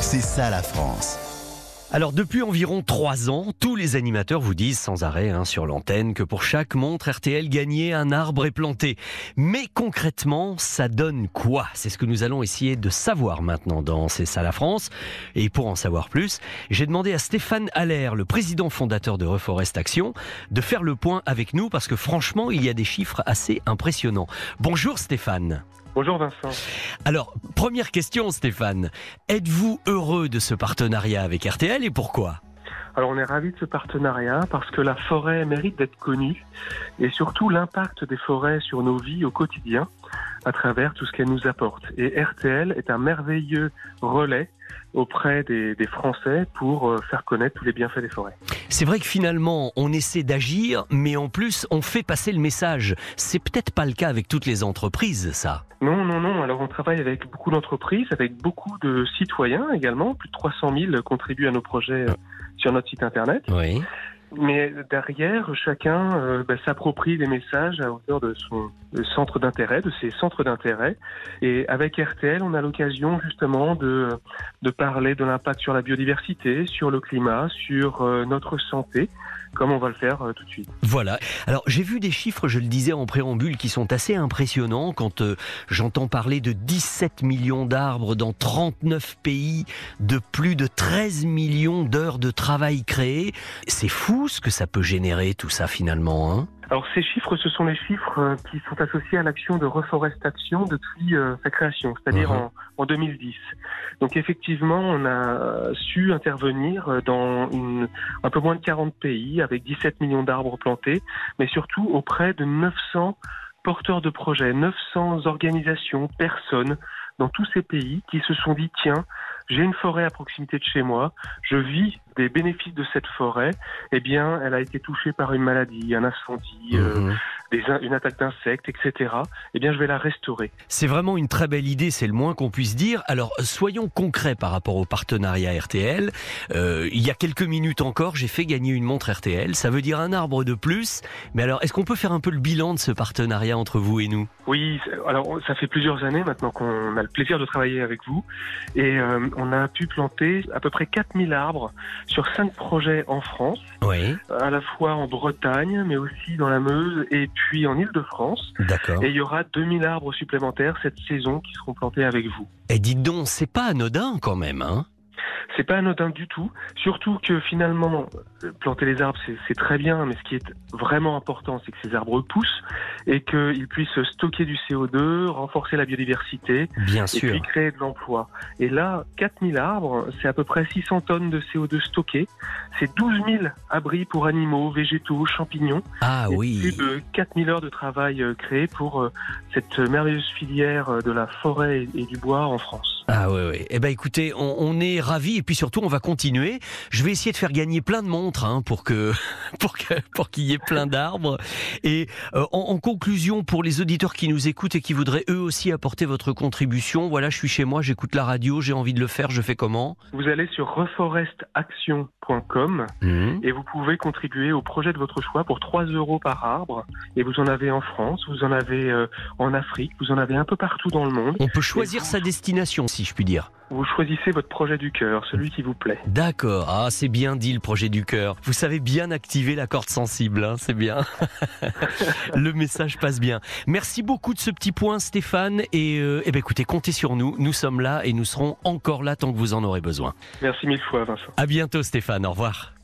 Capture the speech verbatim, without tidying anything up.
C'est ça la France. Alors depuis environ trois ans, tous les animateurs vous disent sans arrêt hein, sur l'antenne que pour chaque montre R T L gagnée, un arbre est planté. Mais concrètement, ça donne quoi? C'est ce que nous allons essayer de savoir maintenant dans C'est ça la France. Et pour en savoir plus, j'ai demandé à Stéphane Haller, le président fondateur de Reforest Action, de faire le point avec nous parce que franchement, il y a des chiffres assez impressionnants. Bonjour Stéphane. Bonjour Vincent. Alors, première question Stéphane, êtes-vous heureux de ce partenariat avec R T L et pourquoi ? Alors on est ravis de ce partenariat parce que la forêt mérite d'être connue et surtout l'impact des forêts sur nos vies au quotidien à travers tout ce qu'elles nous apportent. Et R T L est un merveilleux relais auprès des, des Français pour faire connaître tous les bienfaits des forêts. C'est vrai que finalement, on essaie d'agir, mais en plus, on fait passer le message. C'est peut-être pas le cas avec toutes les entreprises, ça. Non, non, non. Alors on travaille avec beaucoup d'entreprises, avec beaucoup de citoyens également. Plus de trois cent mille contribuent à nos projets sur notre site internet. Oui. Mais derrière, chacun euh, bah, s'approprie les messages à hauteur de son de centre d'intérêt, de ses centres d'intérêt. Et avec R T L, on a l'occasion justement de, de parler de l'impact sur la biodiversité, sur le climat, sur euh, notre santé, comme on va le faire euh, tout de suite. Voilà. Alors j'ai vu des chiffres, je le disais en préambule, qui sont assez impressionnants quand euh, j'entends parler de dix-sept millions d'arbres dans trente-neuf pays, de plus de treize millions d'heures de travail créées. C'est fou ce que ça peut générer tout ça finalement, hein. Alors ces chiffres, ce sont les chiffres qui sont associés à l'action de Reforest Action depuis euh, sa création, c'est-à-dire uh-huh. en, en deux mille dix. Donc effectivement, on a su intervenir dans une, un peu moins de quarante pays avec dix-sept millions d'arbres plantés, mais surtout auprès de neuf cents porteurs de projets, neuf cents organisations, personnes dans tous ces pays qui se sont dit tiens, j'ai une forêt à proximité de chez moi, je vis des bénéfices de cette forêt, eh bien, elle a été touchée par une maladie, un incendie, mmh. euh, des, une attaque d'insectes, et cetera. Eh bien, je vais la restaurer. C'est vraiment une très belle idée, c'est le moins qu'on puisse dire. Alors, soyons concrets par rapport au partenariat R T L. Euh, il y a quelques minutes encore, j'ai fait gagner une montre R T L. Ça veut dire un arbre de plus. Mais alors, est-ce qu'on peut faire un peu le bilan de ce partenariat entre vous et nous ? Oui, alors ça fait plusieurs années maintenant qu'on a le plaisir de travailler avec vous. Et euh, on a pu planter à peu près quatre mille arbres sur cinq projets en France, oui. à la fois en Bretagne, mais aussi dans la Meuse et puis en Île-de-France. D'accord. Et il y aura deux mille arbres supplémentaires cette saison qui seront plantés avec vous. Et dites donc, c'est pas anodin quand même, hein ? C'est pas anodin du tout, surtout que finalement, planter les arbres, c'est, c'est très bien, mais ce qui est vraiment important, c'est que ces arbres poussent et qu'ils puissent stocker du C O deux, renforcer la biodiversité, bien et sûr. puis créer de l'emploi. Et là, quatre mille arbres, c'est à peu près six cents tonnes de C O deux stockées, c'est douze mille abris pour animaux, végétaux, champignons, ah, et oui. plus de quatre mille heures de travail créées pour cette merveilleuse filière de la forêt et du bois en France. Ah oui, oui. Eh ben écoutez, on, on est ravis et puis surtout on va continuer. Je vais essayer de faire gagner plein de montres hein, pour que pour que pour qu'il y ait plein d'arbres. Et euh, en, en conclusion, pour les auditeurs qui nous écoutent et qui voudraient eux aussi apporter votre contribution, voilà, je suis chez moi, j'écoute la radio, j'ai envie de le faire, je fais comment ? Vous allez sur reforest action point com mmh. et vous pouvez contribuer au projet de votre choix pour trois euros par arbre. Et vous en avez en France, vous en avez euh, en Afrique, vous en avez un peu partout dans le monde. On peut choisir vous... sa destination, si je puis dire. Vous choisissez votre projet du cœur, celui qui vous plaît. D'accord, ah c'est bien dit le projet du cœur. Vous savez bien activer la corde sensible, hein, c'est bien. Le message passe bien. Merci beaucoup de ce petit point Stéphane et euh, eh ben écoutez, comptez sur nous, nous sommes là et nous serons encore là tant que vous en aurez besoin. Merci mille fois Vincent. À bientôt Stéphane, au revoir.